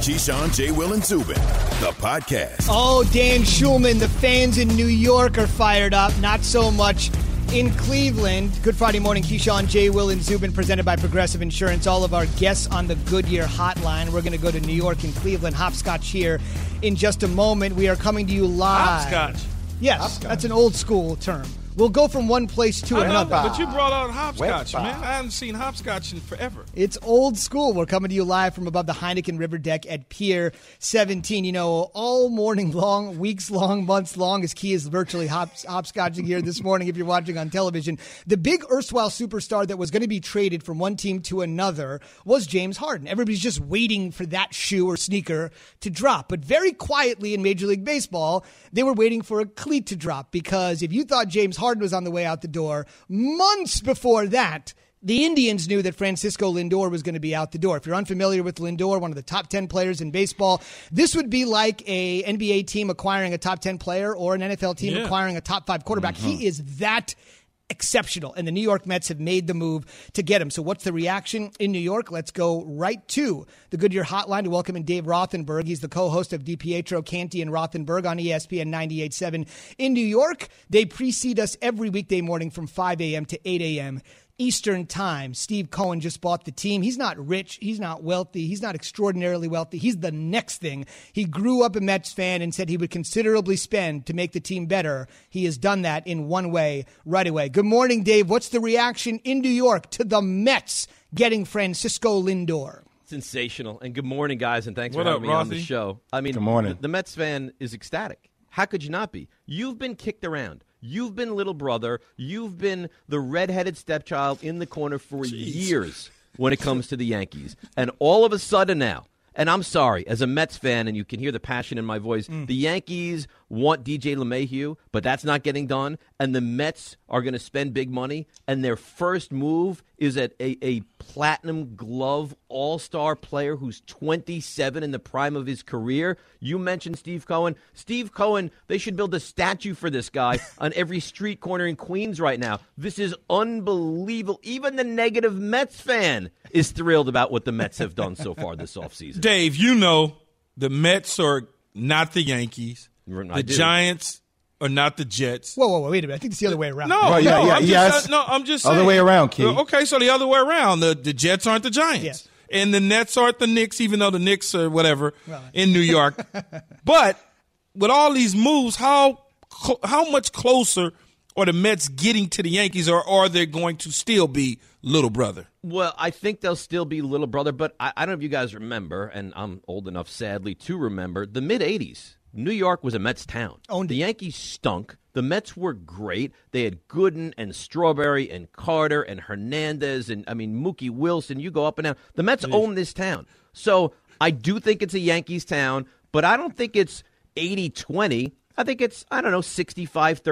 Keyshawn, J. Will, and Zubin, the podcast. Oh, Dan Schulman, the fans in New York are fired up. Not so much in Cleveland. Good Friday morning, Keyshawn, J. Will, and Zubin, presented by Progressive Insurance. All of our guests on the Goodyear hotline. We're going to go to New York and Cleveland. Hopscotch here in just a moment. We are coming to you live. Hopscotch? Yes, Hopscotch. That's an old school term. We'll go from one place to another. But you brought out hopscotch, man. I haven't seen hopscotch in forever. It's old school. We're coming to you live from above the Heineken River deck at Pier 17. You know, all morning long, weeks long, months long, as Key is virtually hopscotching here this morning if you're watching on television. The big erstwhile superstar that was going to be traded from one team to another was James Harden. Everybody's just waiting for that shoe or sneaker to drop. But very quietly in Major League Baseball, they were waiting for a cleat to drop, because if you thought James Harden was on the way out the door, months before that, the Indians knew that Francisco Lindor was going to be out the door. If you're unfamiliar with Lindor, one of the top 10 players in baseball, this would be like a NBA team acquiring a top 10 player or an NFL team acquiring a top 5 quarterback. He is that exceptional, and the New York Mets have made the move to get him. So what's the reaction in New York? Let's go right to the Goodyear hotline to welcome in Dave Rothenberg. He's the co-host of DiPietro, Canty, and Rothenberg on ESPN 98.7 in New York. They precede us every weekday morning from 5 a.m. to 8 a.m. Eastern Time. Steve Cohen just bought the team. He's not rich. He's not wealthy. He's not extraordinarily wealthy. He's the next thing. He grew up a Mets fan and said he would considerably spend to make the team better. He has done that in one way, right away. Good morning, Dave. What's the reaction in New York to the Mets getting Francisco Lindor? Sensational. And good morning, guys, and thanks for having me on the show. I mean, good morning. The Mets fan is ecstatic. How could you not be? You've been kicked around. You've been little brother. You've been the redheaded stepchild in the corner for years when it comes to the Yankees. And all of a sudden now, and I'm sorry, as a Mets fan, and you can hear the passion in my voice, the Yankees want DJ LeMahieu, but that's not getting done. And the Mets are going to spend big money, and their first move is at a platinum glove all-star player who's 27 in the prime of his career. You mentioned Steve Cohen. Steve Cohen, they should build a statue for this guy on every street corner in Queens right now. This is unbelievable. Even the negative Mets fan is thrilled about what the Mets have done so far this offseason. Dave, you know the Mets are not the Yankees. The Giants are not the Jets. Whoa, wait a minute. I think it's the other way around. I'm just saying. Other way around, Key. Okay, so the other way around. The Jets aren't the Giants. Yes. And the Nets aren't the Knicks, even though the Knicks are whatever in New York. But with all these moves, how much closer are the Mets getting to the Yankees, or are they going to still be little brother? Well, I think they'll still be little brother, but I don't know if you guys remember, and I'm old enough, sadly, to remember, the mid-'80s. New York was a Mets town. The Yankees stunk. The Mets were great. They had Gooden and Strawberry and Carter and Hernandez and, Mookie Wilson. You go up and down. The Mets own this town. So I do think it's a Yankees town, but I don't think it's 80-20. I think it's, 65-35,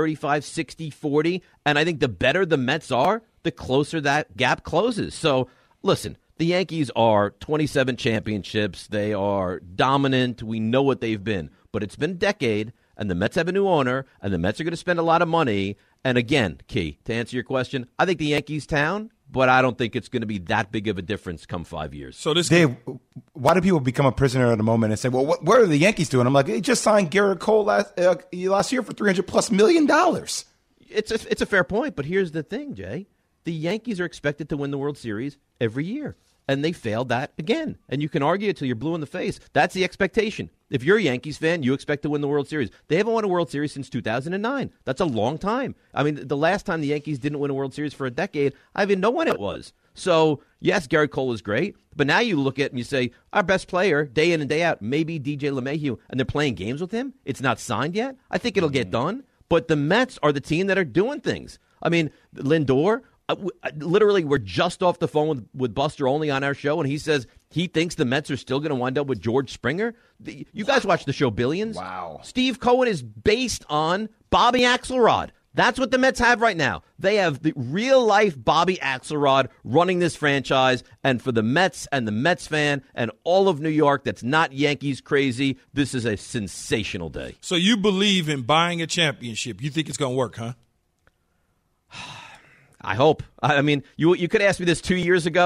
60-40. And I think the better the Mets are, the closer that gap closes. So, listen, the Yankees are 27 championships. They are dominant. We know what they've been. But it's been a decade, and the Mets have a new owner, and the Mets are going to spend a lot of money. And again, Key, to answer your question, I think the Yankees town, but I don't think it's going to be that big of a difference come 5 years. So Dave, why do people become a prisoner at the moment and say, well, what are the Yankees doing? I'm like, they just signed Garrett Cole last year for $300+ million. It's a fair point, but here's the thing, Jay. The Yankees are expected to win the World Series every year, and they failed that again. And you can argue it till you're blue in the face. That's the expectation. If you're a Yankees fan, you expect to win the World Series. They haven't won a World Series since 2009. That's a long time. The last time the Yankees didn't win a World Series for a decade, I even know when it was. So, yes, Garrett Cole is great, but now you look at it and you say, our best player, day in and day out, maybe DJ LeMahieu, and they're playing games with him? It's not signed yet? I think it'll get done. But the Mets are the team that are doing things. Lindor, literally, we're just off the phone with Buster Olney on our show, and he says he thinks the Mets are still going to wind up with George Springer. You guys watch the show Billions? Wow. Steve Cohen is based on Bobby Axelrod. That's what the Mets have right now. They have the real-life Bobby Axelrod running this franchise, and for the Mets and the Mets fan and all of New York that's not Yankees crazy, this is a sensational day. So you believe in buying a championship. You think it's going to work, huh? I hope. You could ask me this 2 years ago,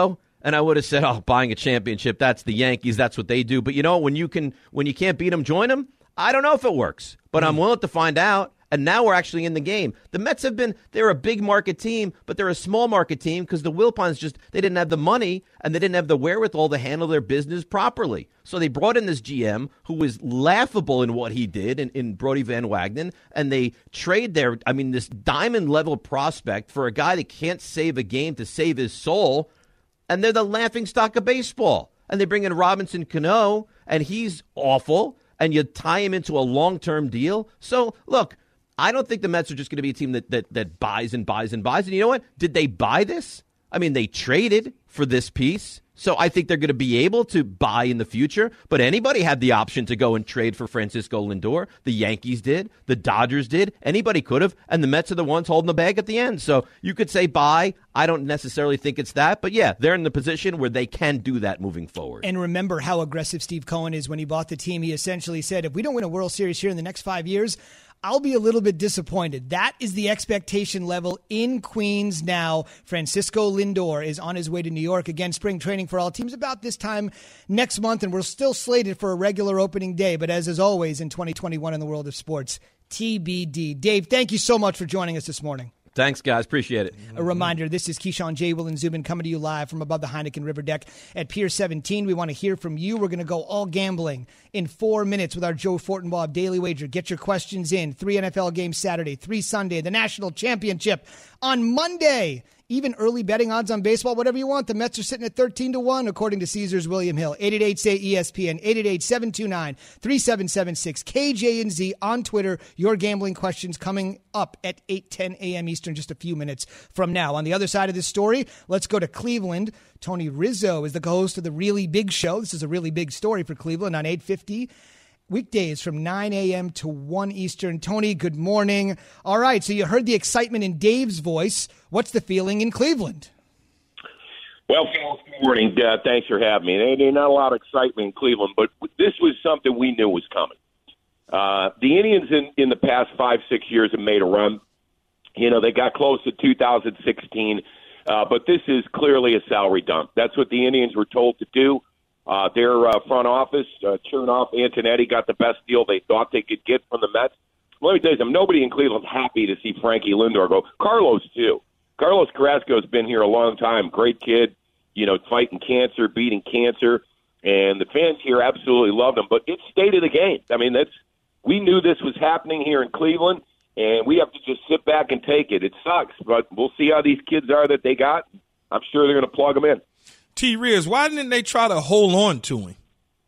And I would have said, buying a championship, that's the Yankees, that's what they do. But when you can't beat them, join them. I don't know if it works, but I'm willing to find out. And now we're actually in the game. The Mets they're a big market team, but they're a small market team because the Wilpons they didn't have the money and they didn't have the wherewithal to handle their business properly. So they brought in this GM who was laughable in what he did in Brodie Van Wagenen, and they trade this diamond level prospect for a guy that can't save a game to save his soul, and they're the laughingstock of baseball. And they bring in Robinson Cano, and he's awful, and you tie him into a long-term deal. So, look, I don't think the Mets are just going to be a team that buys and buys and buys. And you know what? Did they buy this? I mean, they traded for this piece. So I think they're going to be able to buy in the future. But anybody had the option to go and trade for Francisco Lindor. The Yankees did. The Dodgers did. Anybody could have. And the Mets are the ones holding the bag at the end. So you could say buy. I don't necessarily think it's that. But, yeah, they're in the position where they can do that moving forward. And remember how aggressive Steve Cohen is when he bought the team. He essentially said, if we don't win a World Series here in the next 5 years, I'll be a little bit disappointed. That is the expectation level in Queens now. Francisco Lindor is on his way to New York. Again, spring training for all teams about this time next month, and we're still slated for a regular opening day. But as is always in 2021 in the world of sports, TBD. Dave, thank you so much for joining us this morning. Thanks, guys. Appreciate it. A reminder, this is Keyshawn, J. Will, and Zubin coming to you live from above the Heineken River Deck at Pier 17. We want to hear from you. We're going to go all gambling in 4 minutes with our Joe Fortenbaugh Daily Wager. Get your questions in. 3 NFL games Saturday, 3 Sunday, the National Championship on Monday. Even early betting odds on baseball, whatever you want. The Mets are sitting at 13-1, according to Caesars William Hill. 888-SAY-ESPN, 888-729-3776. KJ&Z on Twitter. Your gambling questions coming up at 8:10 a.m. Eastern, just a few minutes from now. On the other side of this story, let's go to Cleveland. Tony Rizzo is the host of The Really Big Show. This is a really big story for Cleveland on 850. Weekdays from 9 a.m. to 1 Eastern. Tony, good morning. All right, so you heard the excitement in Dave's voice. What's the feeling in Cleveland? Well, Phil, good morning. Thanks for having me. There's not a lot of excitement in Cleveland, but this was something we knew was coming. The Indians in the past 5-6 years have made a run. They got close to 2016, but this is clearly a salary dump. That's what the Indians were told to do. Their front office, Chernoff, Antonetti got the best deal they thought they could get from the Mets. Let me tell you something. Nobody in Cleveland's happy to see Frankie Lindor go. Carlos, too. Carlos Carrasco's been here a long time. Great kid, fighting cancer, beating cancer. And the fans here absolutely loved him. But it's state of the game. I mean, we knew this was happening here in Cleveland, and we have to just sit back and take it. It sucks, but we'll see how these kids are that they got. I'm sure they're going to plug them in. T. Riz, why didn't they try to hold on to him?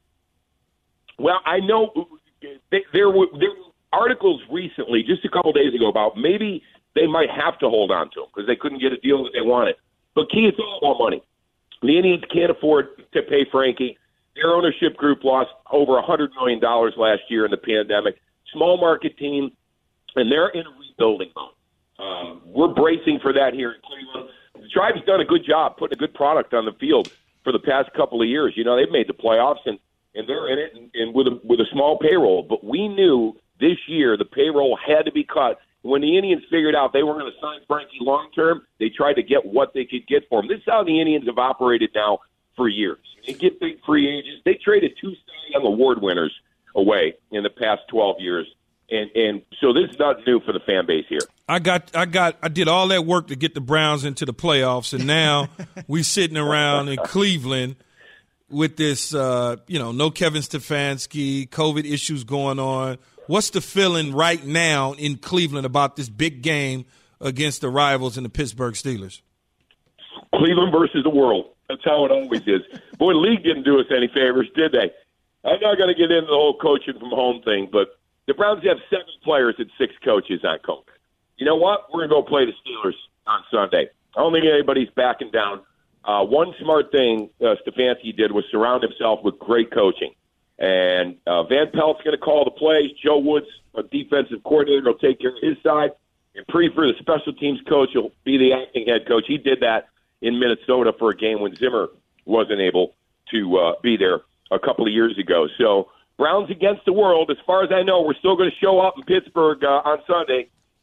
Well, I know there were articles recently, just a couple days ago, about maybe they might have to hold on to him because they couldn't get a deal that they wanted. But, Key, it's all about money. The Indians can't afford to pay Frankie. Their ownership group lost over $100 million last year in the pandemic. Small market team, and they're in a rebuilding mode. We're bracing for that here in Cleveland. Tribe's done a good job putting a good product on the field for the past couple of years. They've made the playoffs, and they're in it and with a small payroll. But we knew this year the payroll had to be cut. When the Indians figured out they were going to sign Frankie long-term, they tried to get what they could get for him. This is how the Indians have operated now for years. They get big free agents. They traded 2 Cy Young Award winners away in the past 12 years. And so this is not new for the fan base here. I did all that work to get the Browns into the playoffs, and now we sitting around in Cleveland with this, no Kevin Stefanski, COVID issues going on. What's the feeling right now in Cleveland about this big game against the rivals in the Pittsburgh Steelers? Cleveland versus the world. That's how it always is. Boy, the league didn't do us any favors, did they? I'm not going to get into the whole coaching from home thing, but the Browns have 7 players and 6 coaches on COVID. You know what? We're going to go play the Steelers on Sunday. I don't think anybody's backing down. One smart thing Stefanski did was surround himself with great coaching. And Van Pelt's going to call the plays. Joe Woods, a defensive coordinator, will take care of his side. And Prefer, the special teams coach, will be the acting head coach. He did that in Minnesota for a game when Zimmer wasn't able to be there a couple of years ago. So Browns against the world. As far as I know, we're still going to show up in Pittsburgh on Sunday.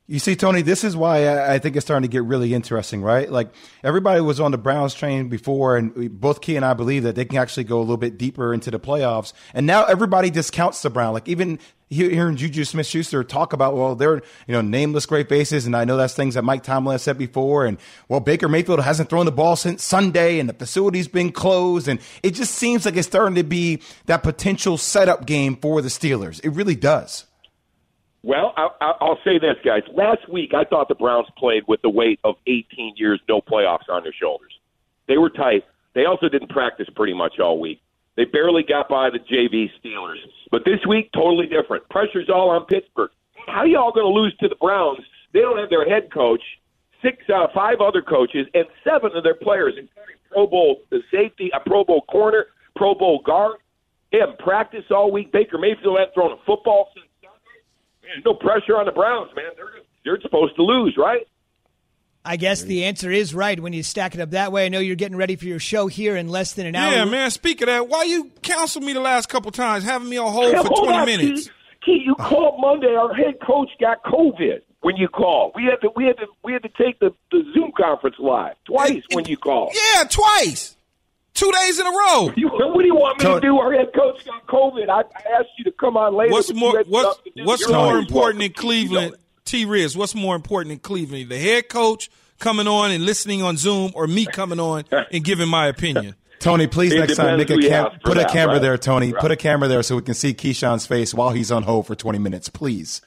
You see, Tony, this is why I think it's starting to get really interesting, right? Like, everybody was on the Browns train before, and both Key and I believe that they can actually go a little bit deeper into the playoffs. And now everybody discounts the Browns. Like, even hearing Juju Smith-Schuster talk about, well, they're, nameless great faces. And I know that's things that Mike Tomlin has said before. And, well, Baker Mayfield hasn't thrown the ball since Sunday, and the facility's been closed. And it just seems like it's starting to be that potential setup game for the Steelers. It really does. Well, I'll say this, guys. Last week, I thought the Browns played with the weight of 18 years, no playoffs on their shoulders. They were tight. They also didn't practice pretty much all week. They barely got by the JV Steelers. But this week, totally different. Pressure's all on Pittsburgh. How are y'all going to lose to the Browns? They don't have their head coach, 5 other coaches, and 7 of their players, including Pro Bowl safety, a Pro Bowl corner, Pro Bowl guard. They haven't practiced all week. Baker Mayfield hasn't thrown a football since there's no pressure on the Browns, man. They're supposed to lose, right? I guess the answer is right when you stack it up that way. I know you're getting ready for your show here in less than an hour. Yeah, man. Speak of that, why you canceled me the last couple times, having me on hold for 20 minutes? Key, you called Monday. Our head coach got COVID when you called. We had to take the Zoom conference live twice when you called. Yeah, twice. 2 days in a row. What do you want me to do? Our head coach got COVID. I asked you to come on later. What's more important in Cleveland, T-Riz? What's more important in Cleveland? The head coach coming on and listening on Zoom, or me coming on and giving my opinion? Tony, please next time put a camera there, Tony. Right. Put a camera there so we can see Keyshawn's face while he's on hold for 20 minutes, please.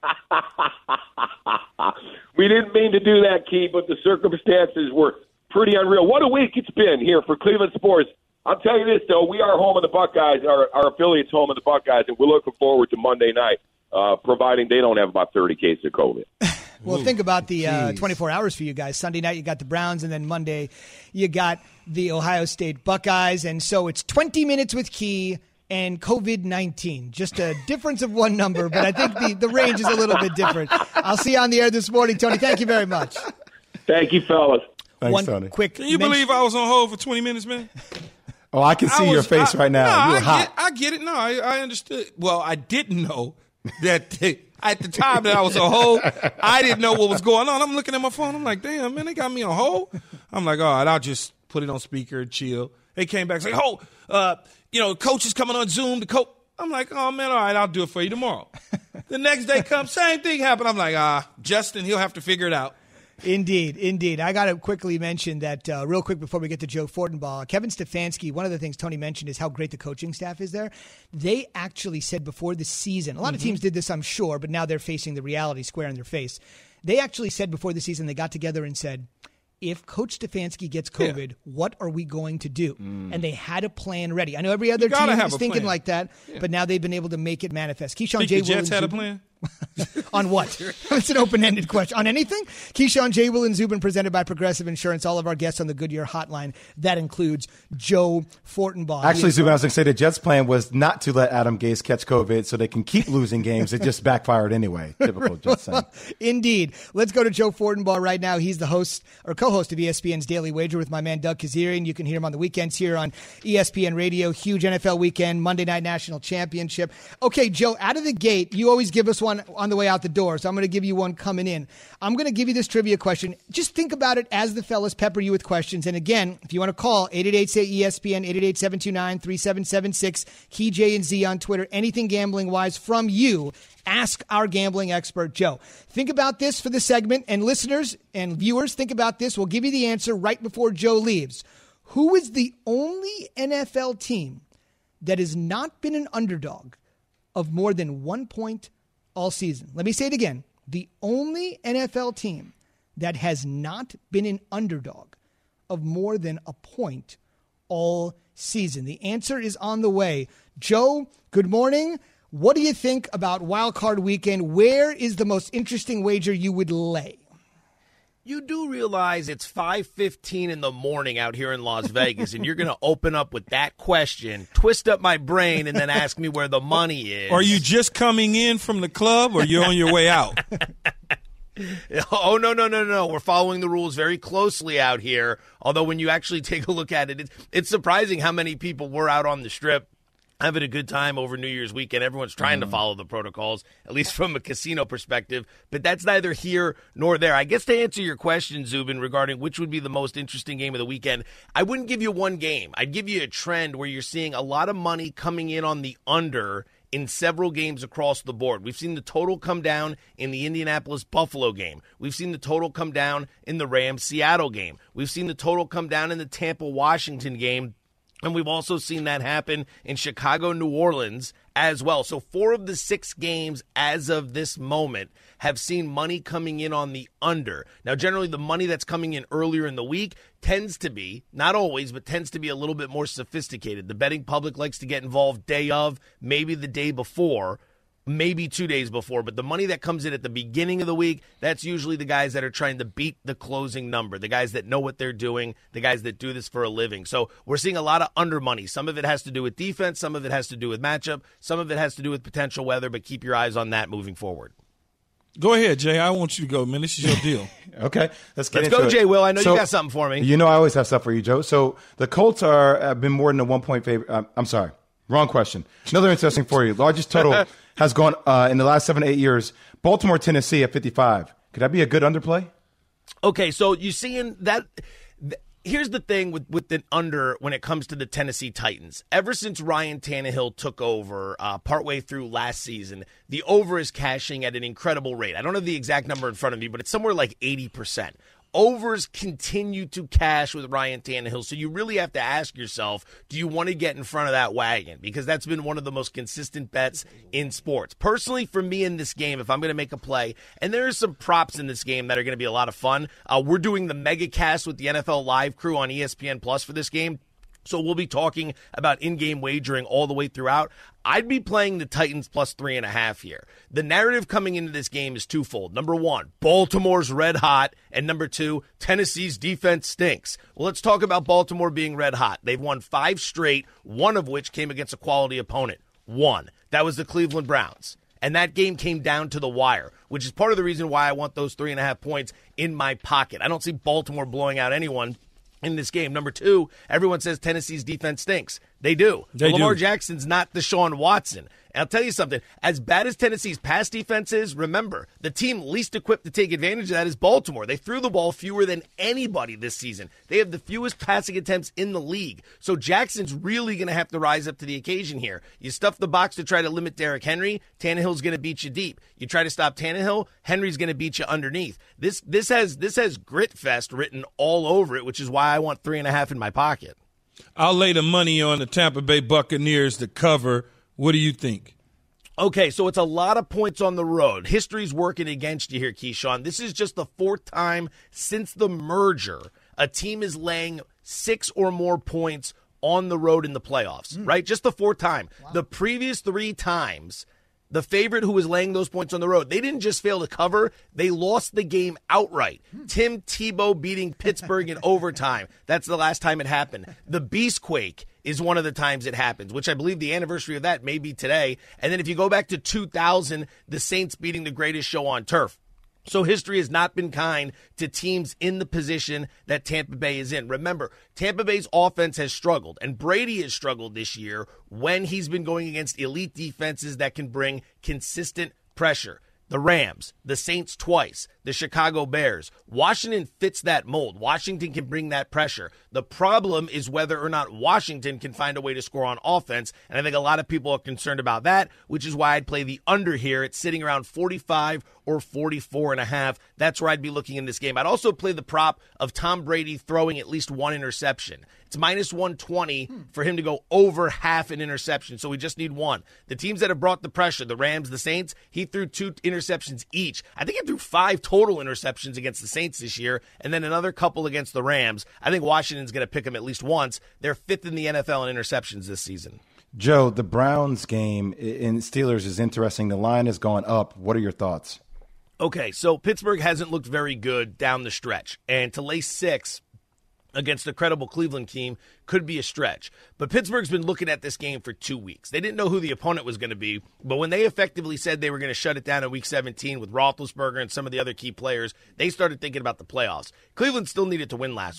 We didn't mean to do that, Key, but the circumstances were pretty unreal. What a week it's been here for Cleveland sports. I'll tell you this, though. We are home of the Buckeyes, our affiliates home of the Buckeyes, and we're looking forward to Monday night, providing they don't have about 30 cases of COVID. Well, think about the 24 hours for you guys. Sunday night, you got the Browns, and then Monday, you got the Ohio State Buckeyes. And so it's 20 minutes with Key and COVID-19. Just a difference of one number, but I think the range is a little bit different. I'll see you on the air this morning, Tony. Thank you very much. Thank you, fellas. Thanks, Tony. Can you believe I was on hold for 20 minutes, man? Oh, I can see your face right now. You're hot. I get it. No, I understood. Well, I didn't know that at the time that I was on hold, I didn't know what was going on. I'm looking at my phone. I'm like, damn, man, they got me on hold. I'm like, all right, I'll just put it on speaker and chill. They came back and said, coach is coming on Zoom. I'm like, oh, man, all right, I'll do it for you tomorrow. The next day comes, same thing happened. I'm like, Justin, he'll have to figure it out. Indeed. I got to quickly mention that real quick before we get to Joe Fortenbaugh. Kevin Stefanski, one of the things Tony mentioned is how great the coaching staff is there. They actually said before the season, a lot of teams did this, I'm sure, but now they're facing the reality square in their face. They actually said before the season, they got together and said, if Coach Stefanski gets COVID, what are we going to do? And they had a plan ready. I know every other team is thinking like that, but now they've been able to make it manifest. Keyshawn J. The Jets had a plan? On what? It's an open-ended question. On anything? Keyshawn, J. Will, and Zubin, presented by Progressive Insurance. All of our guests on the Goodyear Hotline. That includes Joe Fortenbaugh. Actually, Zubin, I was going to say the Jets' plan was not to let Adam Gase catch COVID so they can keep losing games. It just backfired anyway. Typical Jets thing. Indeed. Let's go to Joe Fortenbaugh right now. He's the host or co-host of ESPN's Daily Wager with my man Doug Kazarian. You can hear him on the weekends here on ESPN Radio. Huge NFL weekend, Monday Night National Championship. Okay, Joe, out of the gate, you always give us one on the way out the door, so I'm going to give you one coming in. I'm going to give you this trivia question. Just think about it as the fellas pepper you with questions. And again, if you want to call, 888-SAY-ESPN, 888-729-3776, Key J and Z on Twitter, anything gambling-wise from you, ask our gambling expert, Joe. Think about this for the segment, and listeners and viewers, think about this. We'll give you the answer right before Joe leaves. Who is the only NFL team that has not been an underdog of more than 1 point all season? Let me say it again. The only NFL team that has not been an underdog of more than a point all season. The answer is on the way. Joe, good morning. What do you think about Wild Card Weekend? Where is the most interesting wager you would lay? You do realize it's 5:15 in the morning out here in Las Vegas, and you're going to open up with that question, twist up my brain, and then ask me where the money is. Are you just coming in from the club, or you're on your way out? Oh, no. We're following the rules very closely out here, although when you actually take a look at it, it's surprising how many people were out on the Strip having a good time over New Year's weekend. Everyone's trying to follow the protocols, at least from a casino perspective, but that's neither here nor there. I guess to answer your question, Zubin, regarding which would be the most interesting game of the weekend, I wouldn't give you one game. I'd give you a trend where you're seeing a lot of money coming in on the under in several games across the board. We've seen the total come down in the Indianapolis-Buffalo game. We've seen the total come down in the Rams-Seattle game. We've seen the total come down in the Tampa-Washington game. And we've also seen that happen in Chicago, New Orleans as well. So 4 of the 6 games as of this moment have seen money coming in on the under. Now, generally, the money that's coming in earlier in the week tends to be, not always, but tends to be a little bit more sophisticated. The betting public likes to get involved day of, maybe the day before, maybe 2 days before, but the money that comes in at the beginning of the week, that's usually the guys that are trying to beat the closing number, the guys that know what they're doing, the guys that do this for a living. So we're seeing a lot of under money. Some of it has to do with defense, some of it has to do with matchup, some of it has to do with potential weather, but keep your eyes on that moving forward. Go ahead, Jay. I want you to go, man. This is your deal. Okay, let's go, Jay Will. I know you got something for me. You know I always have stuff for you, Joe. So the Colts have been more than a 1-point favorite. I'm sorry. Wrong question. Another interesting for you. Largest total has gone in the last 7 to 8 years. Baltimore, Tennessee at 55. Could that be a good underplay? Okay, so you see in that here's the thing with the under when it comes to the Tennessee Titans. Ever since Ryan Tannehill took over partway through last season, the over is cashing at an incredible rate. I don't have the exact number in front of me, but it's somewhere like 80%. Overs continue to cash with Ryan Tannehill, so you really have to ask yourself, do you want to get in front of that wagon? Because that's been one of the most consistent bets in sports. Personally, for me in this game, if I'm going to make a play, and there are some props in this game that are going to be a lot of fun, we're doing the mega cast with the NFL Live crew on ESPN Plus for this game. So we'll be talking about in-game wagering all the way throughout. I'd be playing the Titans plus 3.5 here. The narrative coming into this game is twofold. Number 1, Baltimore's red hot. And number 2, Tennessee's defense stinks. Well, let's talk about Baltimore being red hot. They've won 5 straight, one of which came against a quality opponent. 1. That was the Cleveland Browns. And that game came down to the wire, which is part of the reason why I want those 3.5 points in my pocket. I don't see Baltimore blowing out anyone in this game. Number 2, everyone says Tennessee's defense stinks. They do. Lamar Jackson's not Deshaun Watson. And I'll tell you something. As bad as Tennessee's pass defense is, remember, the team least equipped to take advantage of that is Baltimore. They threw the ball fewer than anybody this season. They have the fewest passing attempts in the league. So Jackson's really going to have to rise up to the occasion here. You stuff the box to try to limit Derrick Henry, Tannehill's going to beat you deep. You try to stop Tannehill, Henry's going to beat you underneath. This has grit fest written all over it, which is why I want 3.5 in my pocket. I'll lay the money on the Tampa Bay Buccaneers to cover. What do you think? Okay, so it's a lot of points on the road. History's working against you here, Keyshawn. This is just the 4th time since the merger a team is laying 6 or more points on the road in the playoffs, right? Just the 4th time. Wow. The previous 3 times, the favorite who was laying those points on the road, they didn't just fail to cover, they lost the game outright. Tim Tebow beating Pittsburgh in overtime. That's the last time it happened. The Beastquake is one of the times it happens, which I believe the anniversary of that may be today. And then if you go back to 2000, the Saints beating the greatest show on turf. So history has not been kind to teams in the position that Tampa Bay is in. Remember, Tampa Bay's offense has struggled, and Brady has struggled this year when he's been going against elite defenses that can bring consistent pressure. The Rams, the Saints twice, the Chicago Bears. Washington fits that mold. Washington can bring that pressure. The problem is whether or not Washington can find a way to score on offense, and I think a lot of people are concerned about that, which is why I'd play the under here. It's sitting around 45 or 44.5. That's where I'd be looking in this game. I'd also play the prop of Tom Brady throwing at least 1 interception. It's minus 120 for him to go over half an interception, so we just need 1. The teams that have brought the pressure, the Rams, the Saints, he threw 2 interceptions each. I think he threw 5 total interceptions against the Saints this year, and then another couple against the Rams. I think Washington's going to pick him at least once. They're 5th in the NFL in interceptions this season. Joe, the Browns game in Steelers is interesting. The line has gone up. What are your thoughts? Okay, so Pittsburgh hasn't looked very good down the stretch, and to lay 6 against a credible Cleveland team could be a stretch. But Pittsburgh's been looking at this game for 2 weeks. They didn't know who the opponent was going to be, but when they effectively said they were going to shut it down in Week 17 with Roethlisberger and some of the other key players, they started thinking about the playoffs. Cleveland still needed to win last week.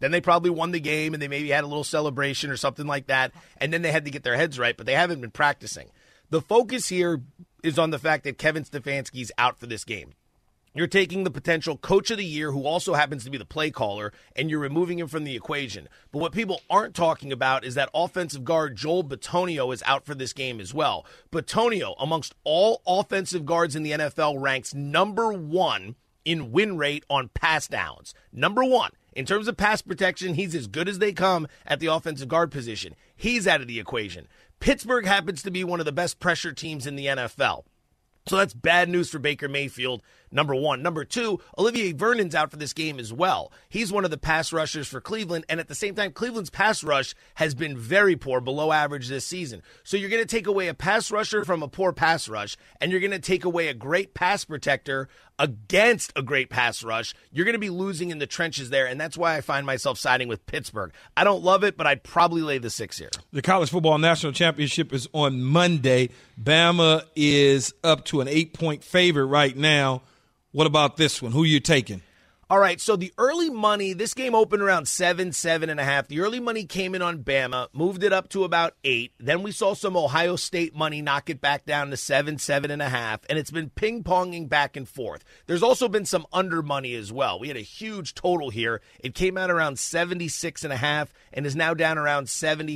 Then they probably won the game and they maybe had a little celebration or something like that, and then they had to get their heads right, but they haven't been practicing. The focus here is on the fact that Kevin Stefanski's out for this game. You're taking the potential coach of the year, who also happens to be the play caller, and you're removing him from the equation. But what people aren't talking about is that offensive guard Joel Bitonio is out for this game as well. Bitonio, amongst all offensive guards in the NFL, ranks number 1 in win rate on pass downs. Number 1. In terms of pass protection, he's as good as they come at the offensive guard position. He's out of the equation. Pittsburgh happens to be one of the best pressure teams in the NFL. So that's bad news for Baker Mayfield, number 1. Number 2, Olivier Vernon's out for this game as well. He's one of the pass rushers for Cleveland, and at the same time, Cleveland's pass rush has been very poor, below average this season. So you're going to take away a pass rusher from a poor pass rush, and you're going to take away a great pass protector against a great pass rush. You're going to be losing in the trenches there, and that's why I find myself siding with Pittsburgh. I don't love it, but I'd probably lay the 6 here. The College Football National Championship is on Monday. Bama is up to an 8-point favorite right now. What about this one? Who are you taking? All right, so the early money, this game opened around 7.5. The early money came in on Bama, moved it up to about 8. Then we saw some Ohio State money knock it back down to 7.5, and it's been ping-ponging back and forth. There's also been some under money as well. We had a huge total here. It came out around 76.5 and is now down around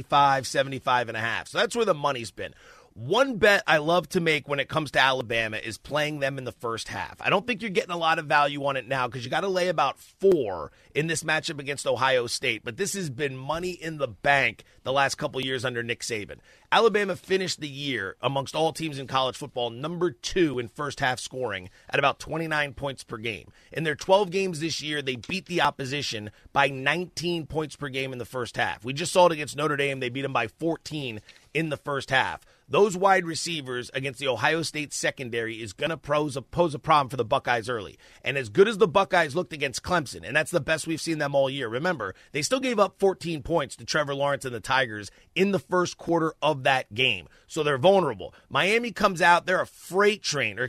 75.5. So that's where the money's been. One bet I love to make when it comes to Alabama is playing them in the first half. I don't think you're getting a lot of value on it now because you got to lay about 4 in this matchup against Ohio State. But this has been money in the bank the last couple years under Nick Saban. Alabama finished the year amongst all teams in college football number 2 in first half scoring at about 29 points per game. In their 12 games this year, they beat the opposition by 19 points per game in the first half. We just saw it against Notre Dame. They beat them by 14 in the first half. Those wide receivers against the Ohio State secondary is going to pose a problem for the Buckeyes early. And as good as the Buckeyes looked against Clemson, and that's the best we've seen them all year, remember, they still gave up 14 points to Trevor Lawrence and the Tigers in the first quarter of that game. So they're vulnerable. Miami comes out, they're a freight train,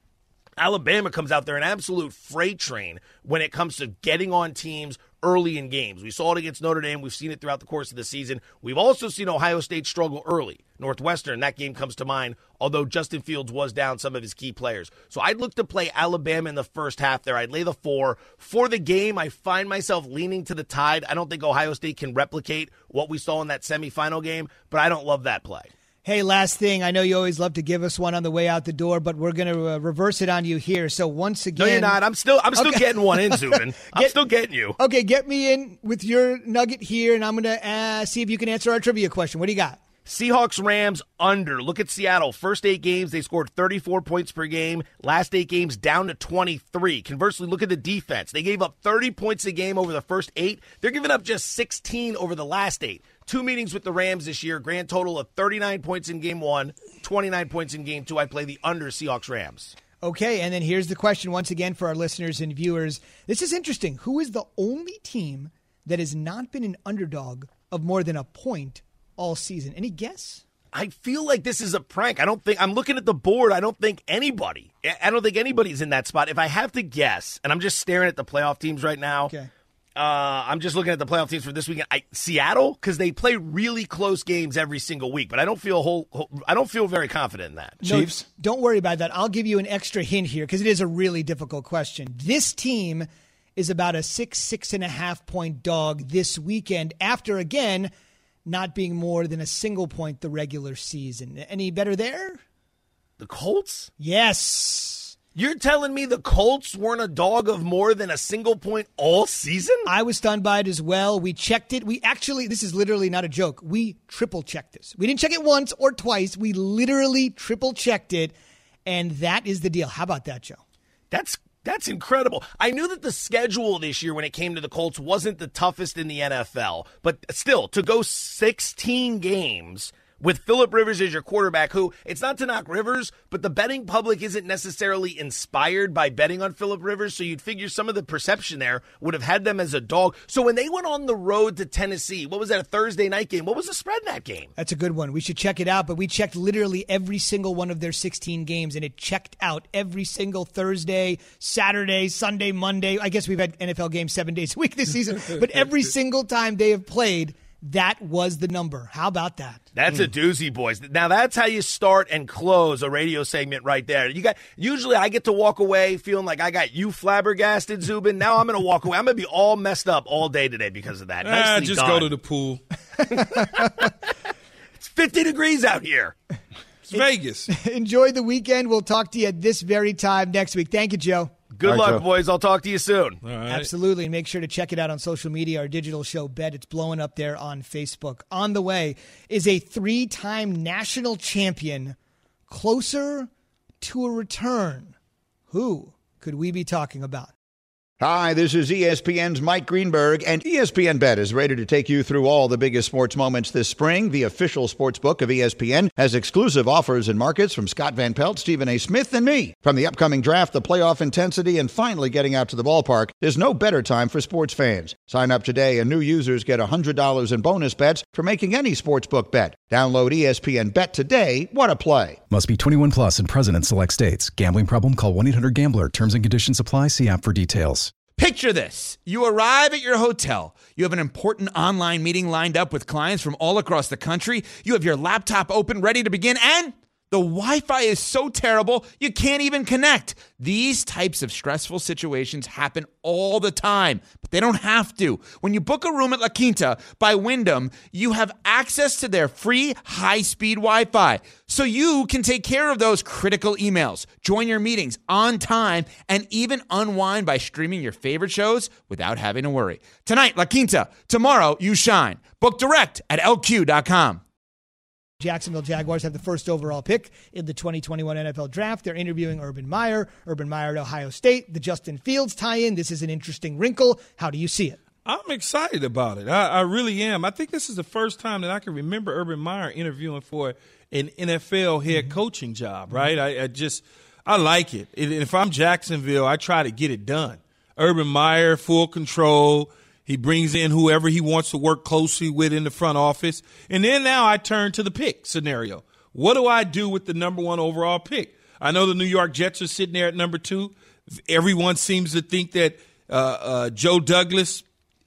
Alabama comes out, they're an absolute freight train when it comes to getting on teams early in games. We saw it against Notre Dame. We've seen it throughout the course of the season. We've also seen Ohio State struggle early. Northwestern, that game comes to mind, although Justin Fields was down some of his key players. So I'd look to play Alabama in the first half there. I'd lay the 4. For the game, I find myself leaning to the Tide. I don't think Ohio State can replicate what we saw in that semifinal game, but I don't love that play. Hey, last thing. I know you always love to give us one on the way out the door, but we're going to reverse it on you here. So once again, no, you're not. I'm still getting one in, Zubin. I'm still getting you. Okay, get me in with your nugget here, and I'm going to see if you can answer our trivia question. What do you got? Seahawks Rams under. Look at Seattle. First 8 games, they scored 34 points per game. Last 8 games, down to 23. Conversely, look at the defense. They gave up 30 points a game over the first 8. They're giving up just 16 over the last 8. 2 meetings with the Rams this year, grand total of 39 points in game 1, 29 points in game 2. I play the under Seahawks Rams. Okay, and then here's the question once again for our listeners and viewers. This is interesting. Who is the only team that has not been an underdog of more than a point all season? Any guess? I feel like this is a prank. I'm looking at the board. I don't think anybody's in that spot. If I have to guess, and I'm just staring at the playoff teams right now. Okay. I'm just looking at the playoff teams for this weekend. Seattle, because they play really close games every single week, but I don't feel very confident in that. Chiefs? No, don't worry about that. I'll give you an extra hint here because it is a really difficult question. This team is about a 6.5 point dog this weekend after, again, not being more than a single point the regular season. Any better there? The Colts? Yes. You're telling me the Colts weren't a dog of more than a single point all season? I was stunned by it as well. We checked it. We actually, this is literally not a joke. We triple checked this. We didn't check it once or twice. We literally triple checked it, and that is the deal. How about that, Joe? That's incredible. I knew that the schedule this year when it came to the Colts wasn't the toughest in the NFL, but still, to go 16 games with Phillip Rivers as your quarterback, who, it's not to knock Rivers, but the betting public isn't necessarily inspired by betting on Phillip Rivers, so you'd figure some of the perception there would have had them as a dog. So when they went on the road to Tennessee, what was that, a Thursday night game? What was the spread in that game? That's a good one. We should check it out, but we checked literally every single one of their 16 games, and it checked out every single Thursday, Saturday, Sunday, Monday. I guess we've had NFL games 7 days a week this season, but every single time they have played, that was the number. How about that? That's a doozy, boys. Now, that's how you start and close a radio segment right there. Usually I get to walk away feeling like I got you flabbergasted, Zubin. Now I'm going to walk away. I'm going to be all messed up all day today because of that. Nicely just done. go to the pool. It's 50 degrees out here. It's Vegas. Enjoy the weekend. We'll talk to you at this very time next week. Thank you, Joe. Good right, luck, Joe. boys. I'll talk to you soon. All right. Absolutely. And make sure to check it out on social media, our digital show Bet. It's blowing up there on Facebook. On the way is a 3-time national champion closer to a return. Who could we be talking about? Hi, this is ESPN's Mike Greenberg, and ESPN Bet is ready to take you through all the biggest sports moments this spring. The official sports book of ESPN has exclusive offers and markets from Scott Van Pelt, Stephen A. Smith, and me. From the upcoming draft, the playoff intensity, and finally getting out to the ballpark, there's no better time for sports fans. Sign up today, and new users get $100 in bonus bets for making any sportsbook bet. Download ESPN Bet today. What a play. Must be 21 plus and present in select states. Gambling problem? Call 1-800-GAMBLER. Terms and conditions apply. See app for details. Picture this. You arrive at your hotel. You have an important online meeting lined up with clients from all across the country. You have your laptop open, ready to begin, and the Wi-Fi is so terrible, you can't even connect. These types of stressful situations happen all the time, but they don't have to. When you book a room at La Quinta by Wyndham, you have access to their free high-speed Wi-Fi, so you can take care of those critical emails, join your meetings on time, and even unwind by streaming your favorite shows without having to worry. Tonight, La Quinta. Tomorrow, you shine. Book direct at LQ.com. Jacksonville Jaguars have the first overall pick in the 2021 NFL Draft. They're interviewing Urban Meyer at Ohio State. The Justin Fields tie-in. This is an interesting wrinkle. How do you see it? I'm excited about it. I really am. I think this is the first time that I can remember Urban Meyer interviewing for an NFL head coaching job, right? I like it. And if I'm Jacksonville, I try to get it done. Urban Meyer, full control. He brings in whoever he wants to work closely with in the front office. And then now I turn to the pick scenario. What do I do with the number 1 overall pick? I know the New York Jets are sitting there at number 2. Everyone seems to think that Joe Douglas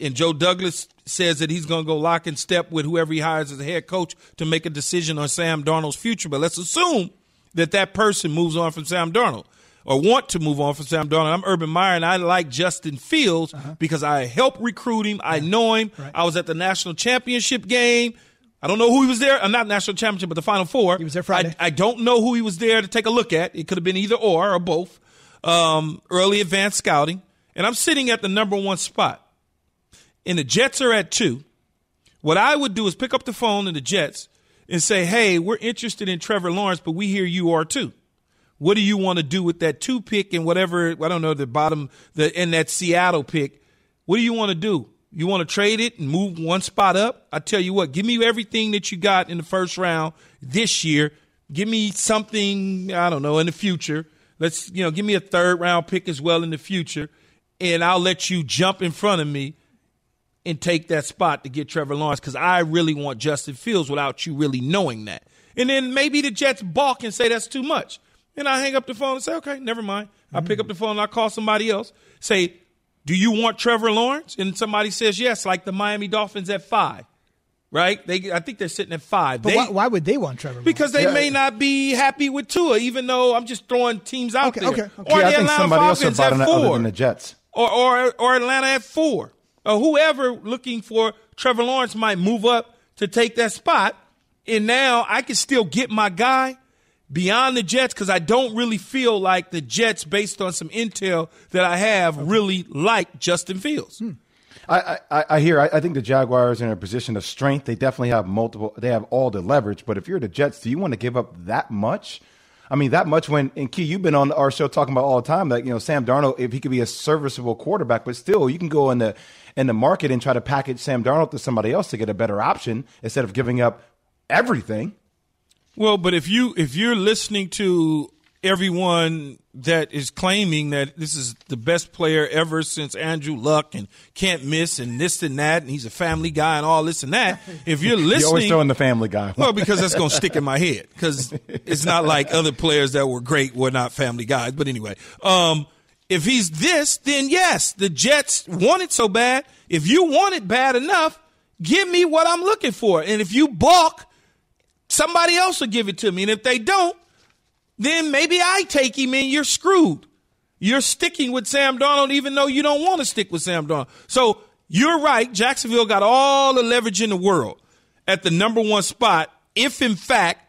says that he's going to go lock and step with whoever he hires as a head coach to make a decision on Sam Darnold's future. But let's assume that person moves on from Sam Darnold, or want to move on from Sam Darnold. I'm Urban Meyer, and I like Justin Fields because I helped recruit him. I know him. Right. I was at the national championship game. I don't know who he was there. Not national championship, but the Final Four. He was there Friday. I don't know who he was there to take a look at. It could have been either or both. Early advanced scouting. And I'm sitting at the number 1 spot. And the Jets are at 2. What I would do is pick up the phone to the Jets and say, hey, we're interested in Trevor Lawrence, but we hear you are too. What do you want to do with that 2 pick and whatever, I don't know, in that Seattle pick? What do you want to do? You want to trade it and move 1 spot up? I tell you what, give me everything that you got in the first round this year. Give me something, I don't know, in the future. Give me a 3rd round pick as well in the future, and I'll let you jump in front of me and take that spot to get Trevor Lawrence, because I really want Justin Fields without you really knowing that. And then maybe the Jets balk and say that's too much. And I hang up the phone and say, okay, never mind. I pick up the phone and I call somebody else. Say, do you want Trevor Lawrence? And somebody says yes, like the Miami Dolphins at 5, right? I think they're sitting at 5. But why would they want Trevor Lawrence? Because they may not be happy with Tua, even though I'm just throwing teams out there. Okay. Or the I think Atlanta somebody else Falcons would at buy 4. other than the Jets. Or Atlanta at 4. Or whoever looking for Trevor Lawrence might move up to take that spot. And now I can still get my guy beyond the Jets, because I don't really feel like the Jets, based on some intel that I have, really like Justin Fields. I think the Jaguars are in a position of strength. They definitely have they have all the leverage. But if you're the Jets, do you want to give up that much? I mean, that much and Key, you've been on our show talking about all the time that, Sam Darnold, if he could be a serviceable quarterback, but still you can go in the market and try to package Sam Darnold to somebody else to get a better option instead of giving up everything. Well, but if you're listening to everyone that is claiming that this is the best player ever since Andrew Luck and can't miss and this and that, and he's a family guy and all this and that, if you're listening. You're always throwing the family guy. Well, because that's going to stick in my head, because it's not like other players that were great were not family guys. But anyway, if he's this, then yes, the Jets want it so bad. If you want it bad enough, give me what I'm looking for. And if you balk, somebody else will give it to me. And if they don't, then maybe I take him and you're screwed. You're sticking with Sam Darnold even though you don't want to stick with Sam Darnold. So you're right. Jacksonville got all the leverage in the world at the number one spot if, in fact,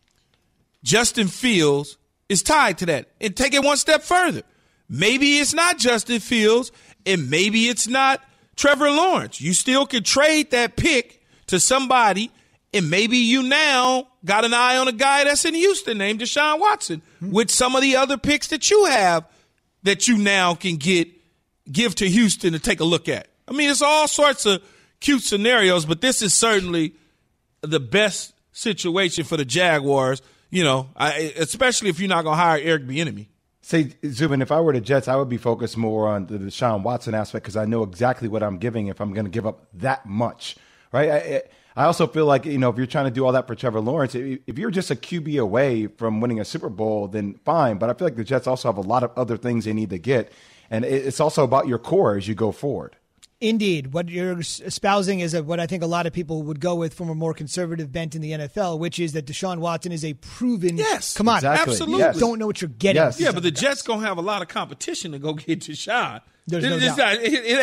Justin Fields is tied to that. And take it one step further. Maybe it's not Justin Fields and maybe it's not Trevor Lawrence. You still could trade that pick to somebody, and maybe you now got an eye on a guy that's in Houston named Deshaun Watson with some of the other picks that you have that you now can give to Houston to take a look at. I mean, it's all sorts of cute scenarios, but this is certainly the best situation for the Jaguars, especially if you're not going to hire Eric Bieniemy. Say, Zubin, if I were the Jets, I would be focused more on the Deshaun Watson aspect because I know exactly what I'm giving if I'm going to give up that much, right? I also feel like, if you're trying to do all that for Trevor Lawrence, if you're just a QB away from winning a Super Bowl, then fine. But I feel like the Jets also have a lot of other things they need to get. And it's also about your core as you go forward. Indeed. What you're espousing is what I think a lot of people would go with from a more conservative bent in the NFL, which is that Deshaun Watson is a proven. Yes. Come on. Exactly. Absolutely. You don't know what you're getting. Yes. Yeah, but the Jets going to have a lot of competition to go get Deshaun. There's no doubt.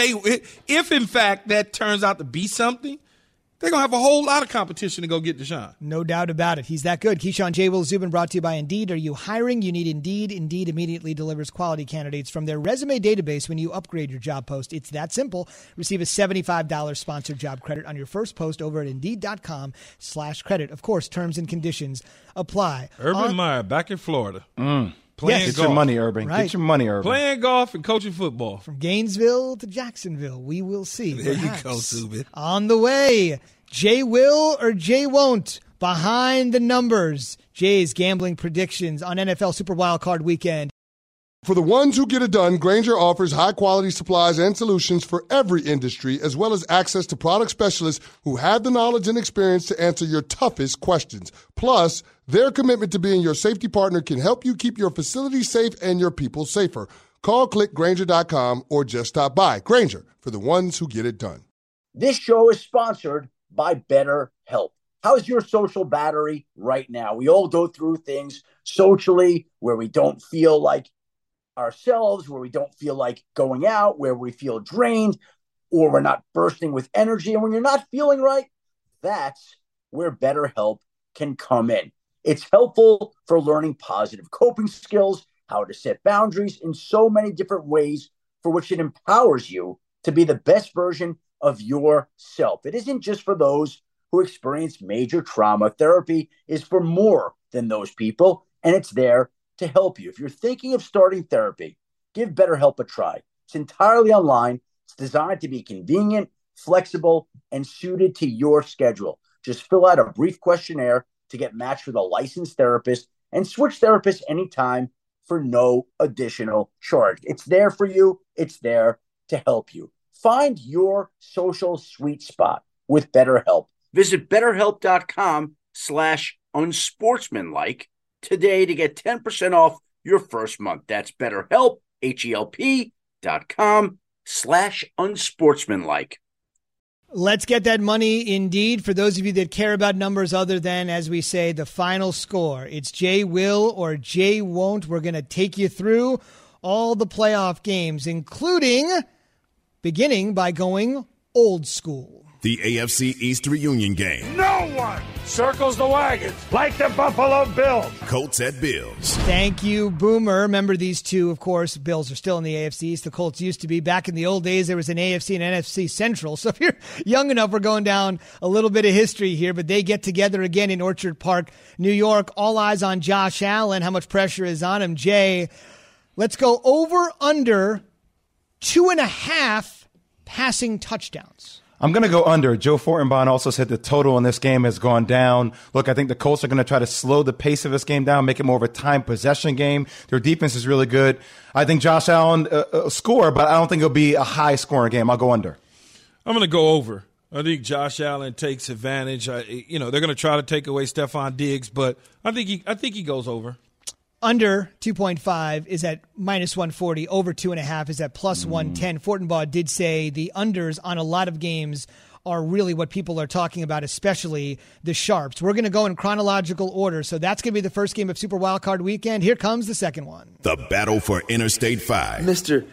If, in fact, that turns out to be something, they're going to have a whole lot of competition to go get Deshaun. No doubt about it. He's that good. Keyshawn, J. Will, Zubin, brought to you by Indeed. Are you hiring? You need Indeed. Indeed immediately delivers quality candidates from their resume database when you upgrade your job post. It's that simple. Receive a $75 sponsored job credit on your first post over at Indeed.com/credit. Of course, terms and conditions apply. Urban Meyer back in Florida. Get your money, Urban. Right. Get your money, Urban. Playing golf and coaching football. From Gainesville to Jacksonville, we will see. There perhaps. you go, Zubin. On the way, Jay will or Jay won't. Behind the numbers, Jay's gambling predictions on NFL Super Wildcard Weekend. For the ones who get it done, Grainger offers high-quality supplies and solutions for every industry, as well as access to product specialists who have the knowledge and experience to answer your toughest questions. Plus, their commitment to being your safety partner can help you keep your facility safe and your people safer. Call, click Grainger.com, or just stop by. Grainger, for the ones who get it done. This show is sponsored by BetterHelp. How's your social battery right now? We all go through things socially where we don't feel like ourselves, where we don't feel like going out, where we feel drained, or we're not bursting with energy. And when you're not feeling right, that's where BetterHelp can come in. It's helpful for learning positive coping skills, how to set boundaries in so many different ways for which it empowers you to be the best version of yourself. It isn't just for those who experience major trauma. Therapy is for more than those people, and it's there to help you. If you're thinking of starting therapy, give BetterHelp a try. It's entirely online. It's designed to be convenient, flexible, and suited to your schedule. Just fill out a brief questionnaire to get matched with a licensed therapist and switch therapists anytime for no additional charge. It's there for you. It's there to help you. Find your social sweet spot with BetterHelp. Visit BetterHelp.com/unsportsmanlike today to get 10% off your first month. That's BetterHelp, HELP.com/unsportsmanlike. Let's get that money Indeed. For those of you that care about numbers other than, as we say, the final score, it's Jay will or Jay won't. We're going to take you through all the playoff games, including beginning by going old school. The AFC East reunion game. No one circles the wagons like the Buffalo Bills. Colts at Bills. Thank you, Boomer. Remember these two, of course. Bills are still in the AFC East. The Colts used to be. Back in the old days, there was an AFC and NFC Central. So if you're young enough, we're going down a little bit of history here. But they get together again in Orchard Park, New York. All eyes on Josh Allen. How much pressure is on him? Jay, let's go over under 2.5 passing touchdowns. I'm going to go under. Joe Fortenbaugh also said the total in this game has gone down. Look, I think the Colts are going to try to slow the pace of this game down, make it more of a time possession game. Their defense is really good. I think Josh Allen score, but I don't think it'll be a high scoring game. I'll go under. I'm going to go over. I think Josh Allen takes advantage. They're going to try to take away Stephon Diggs, but I think he goes over. Under 2.5 is at minus 140. Over 2.5 is at plus 110. Fortenbaugh did say the unders on a lot of games are really what people are talking about, especially the Sharps. We're going to go in chronological order, so that's going to be the first game of Super Wildcard Weekend. Here comes the second one. The battle for Interstate 5. Mr.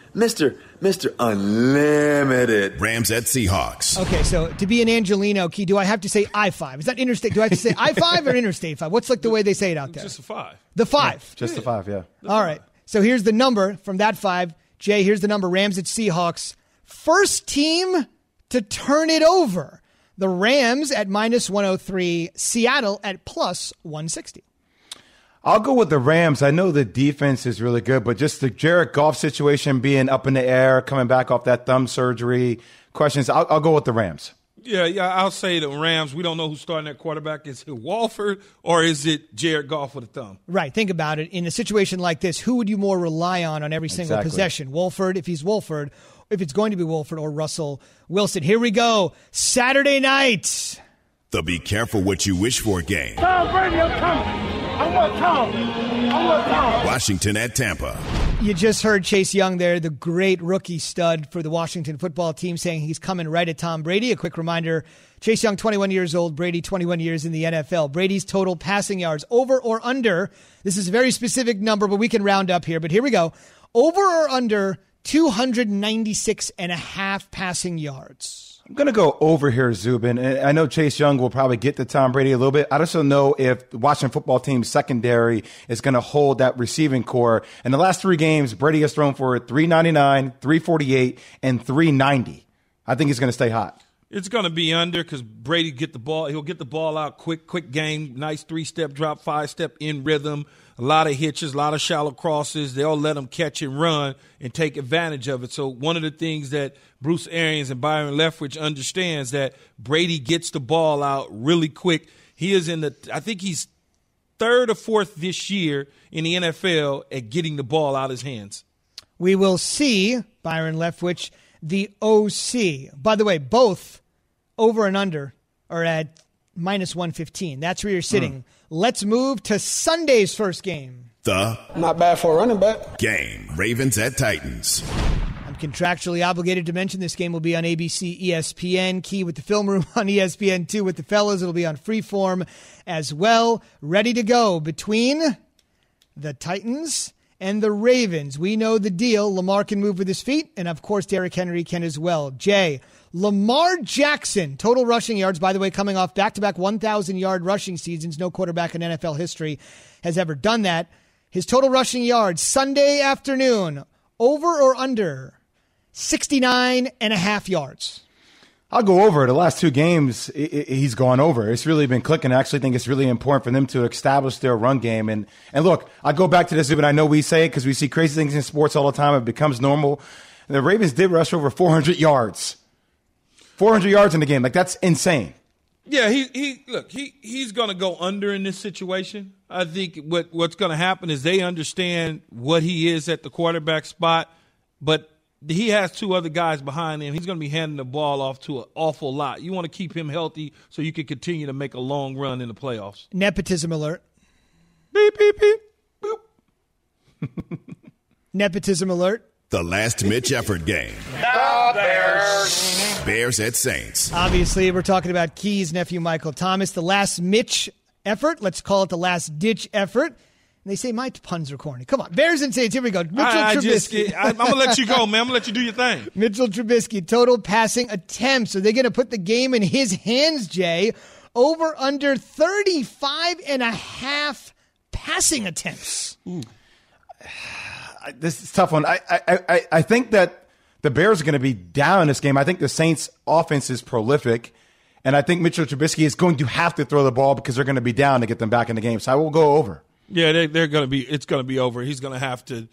Unlimited. Rams at Seahawks. Okay, so to be an Angelino, Key, do I have to say I-5? Is that interstate? Do I have to say I-5 or Interstate 5? What's like the way they say it out there? Just a 5. The 5. Yeah, just the 5, yeah. All right, so here's the number from that 5. Jay, here's the number. Rams at Seahawks. First team to turn it over. The Rams at minus 103, Seattle at plus 160. I'll go with the Rams. I know the defense is really good, but just the Jared Goff situation being up in the air, coming back off that thumb surgery, questions, I'll go with the Rams. Yeah, I'll say the Rams. We don't know who's starting at quarterback. Is it Walford or is it Jared Goff with a thumb? Right. Think about it. In a situation like this, who would you more rely on every single possession? Wolford, if he's Wolford, if it's going to be Wolford, or Russell Wilson. Here we go. Saturday night. The Be Careful What You Wish For game. Tom Brady, I'm coming. I want Tom. Washington at Tampa. You just heard Chase Young there, the great rookie stud for the Washington football team, saying he's coming right at Tom Brady. A quick reminder, Chase Young, 21 years old, Brady, 21 years in the NFL. Brady's total passing yards, over or under. This is a very specific number, but we can round up here. But here we go. Over or under 296.5 passing yards. I'm going to go over here, Zubin. And I know Chase Young will probably get to Tom Brady a little bit. I just don't know if the Washington football team's secondary is going to hold that receiving core. In the last 3 games, Brady has thrown for 399, 348, and 390. I think he's going to stay hot. It's going to be under because Brady get the ball. He'll get the ball out quick game, nice 3-step drop, 5-step in rhythm, a lot of hitches, a lot of shallow crosses. They'll let him catch and run and take advantage of it. So one of the things that Bruce Arians and Byron Leftwich understands that Brady gets the ball out really quick. He is I think he's 3rd or 4th this year in the NFL at getting the ball out of his hands. We will see, Byron Leftwich, the OC. By the way, both over and under are at minus 115. That's where you're sitting. Let's move to Sunday's first game. Not bad for a running back. Game. Ravens at Titans. I'm contractually obligated to mention this game will be on ABC, ESPN. Key with the film room on ESPN2 with the fellas. It'll be on Freeform as well. Ready to go between the Titans and the Ravens. We know the deal. Lamar can move with his feet, and of course Derrick Henry can as well. Jay, Lamar Jackson, total rushing yards, by the way, coming off back-to-back 1,000-yard rushing seasons. No quarterback in NFL history has ever done that. His total rushing yards, Sunday afternoon, over or under 69.5 yards. I'll go over. The last 2 games, he's gone over. It's really been clicking. I actually think it's really important for them to establish their run game. And look, I go back to this, but I know we say it because we see crazy things in sports all the time. It becomes normal. The Ravens did rush over 400 yards. 400 yards in the game. Like, that's insane. Yeah, he's going to go under in this situation. I think what's going to happen is they understand what he is at the quarterback spot, but he has 2 other guys behind him. He's going to be handing the ball off to an awful lot. You want to keep him healthy so you can continue to make a long run in the playoffs. Nepotism alert. Beep, beep, beep, boop. Nepotism alert. The last Mitch Effort game. The Bears. Bears at Saints. Obviously, we're talking about Key's nephew, Michael Thomas. The last Mitch effort. Let's call it the last ditch effort. And they say my puns are corny. Come on. Bears and Saints. Here we go. Mitchell Trubisky. I'm going to let you go, man. I'm going to let you do your thing. Mitchell Trubisky, total passing attempts. Are they going to put the game in his hands, Jay? Over under 35.5 passing attempts. This is a tough one. I think that the Bears are going to be down in this game. I think the Saints' offense is prolific, and I think Mitchell Trubisky is going to have to throw the ball because they're going to be down to get them back in the game. So I will go over. Yeah, they're going to be. It's going to be over. He's going to have to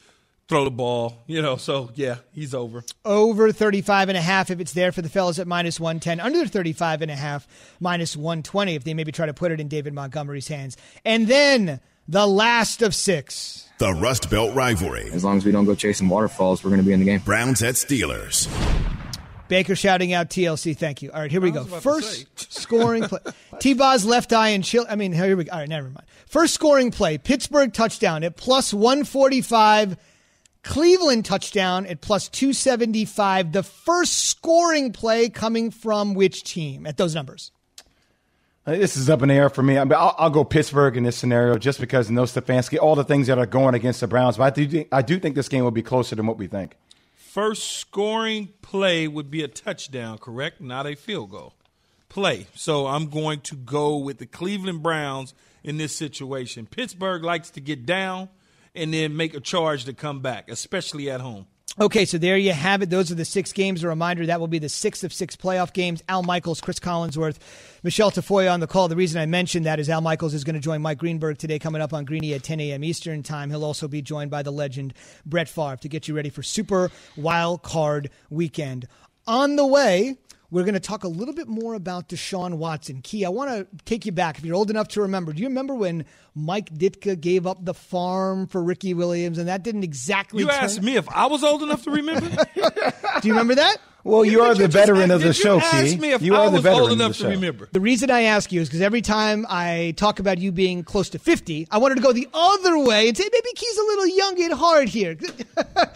throw the ball, so yeah, he's over. Over 35.5 if it's there for the fellas at -110. Under 35.5, -120 if they maybe try to put it in David Montgomery's hands. And then the last of 6. The Rust Belt rivalry. As long as we don't go chasing waterfalls, we're going to be in the game. Browns at Steelers. Baker shouting out TLC. Thank you. All right, here we go. First scoring play. T-Boz left eye and chill. Here we go. All right, never mind. First scoring play. Pittsburgh touchdown at +145. Cleveland touchdown at +275. The first scoring play coming from which team at those numbers? This is up in the air for me. I'll go Pittsburgh in this scenario just because of Stefanski, all the things that are going against the Browns. But I do think this game will be closer than what we think. First scoring play would be a touchdown, correct? Not a field goal. Play. So I'm going to go with the Cleveland Browns in this situation. Pittsburgh likes to get down and then make a charge to come back, especially at home. Okay, so there you have it. Those are the 6 games. A reminder, that will be the 6th of 6 playoff games. Al Michaels, Chris Collinsworth, Michelle Tafoya on the call. The reason I mentioned that is Al Michaels is going to join Mike Greenberg today coming up on Greeny at 10 a.m. Eastern time. He'll also be joined by the legend Brett Favre to get you ready for Super Wild Card Weekend. On the way, we're going to talk a little bit more about Deshaun Watson. Key, I want to take you back, if you're old enough to remember. Do you remember when Mike Ditka gave up the farm for Ricky Williams, and that didn't exactly asked me if I was old enough to remember? Do you remember that? Well, you are the veteran of the show, Key. You are the veteran old enough to remember. The reason I ask you is because every time I talk about you being close to 50, I wanted to go the other way and say maybe Key's a little young at heart here. They gave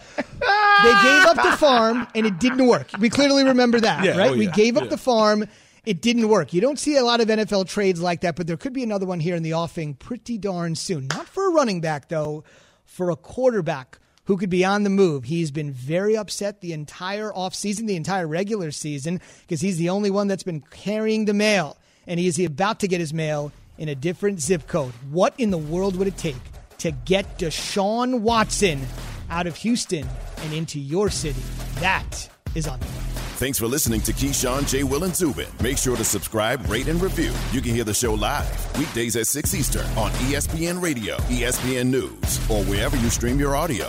up the farm, and it didn't work. We clearly remember that, right? We gave up the farm. It didn't work. You don't see a lot of NFL trades like that, but there could be another one here in the offing pretty darn soon. Not for a running back, though, for a quarterback who could be on the move. He's been very upset the entire offseason, the entire regular season, because he's the only one that's been carrying the mail, and he is about to get his mail in a different zip code. What in the world would it take to get Deshaun Watson out of Houston and into your city? That is on the way. Thanks for listening to Keyshawn, J. Will, and Zubin. Make sure to subscribe, rate, and review. You can hear the show live weekdays at 6 Eastern on ESPN Radio, ESPN News, or wherever you stream your audio.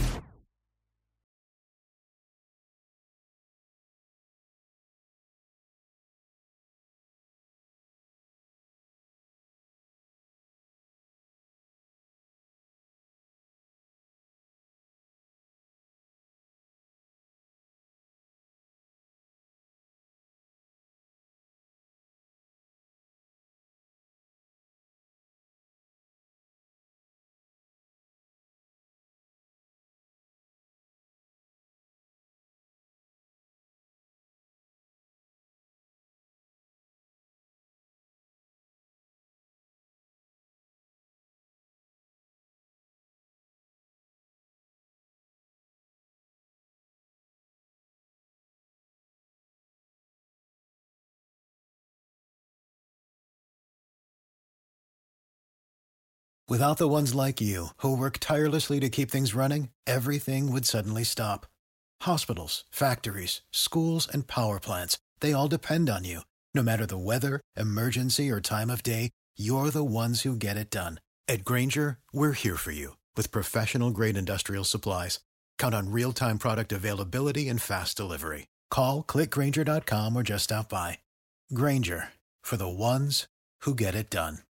Without the ones like you, who work tirelessly to keep things running, everything would suddenly stop. Hospitals, factories, schools, and power plants, they all depend on you. No matter the weather, emergency, or time of day, you're the ones who get it done. At Grainger, we're here for you with professional-grade industrial supplies. Count on real-time product availability and fast delivery. Call, click Grainger.com, or just stop by. Grainger, for the ones who get it done.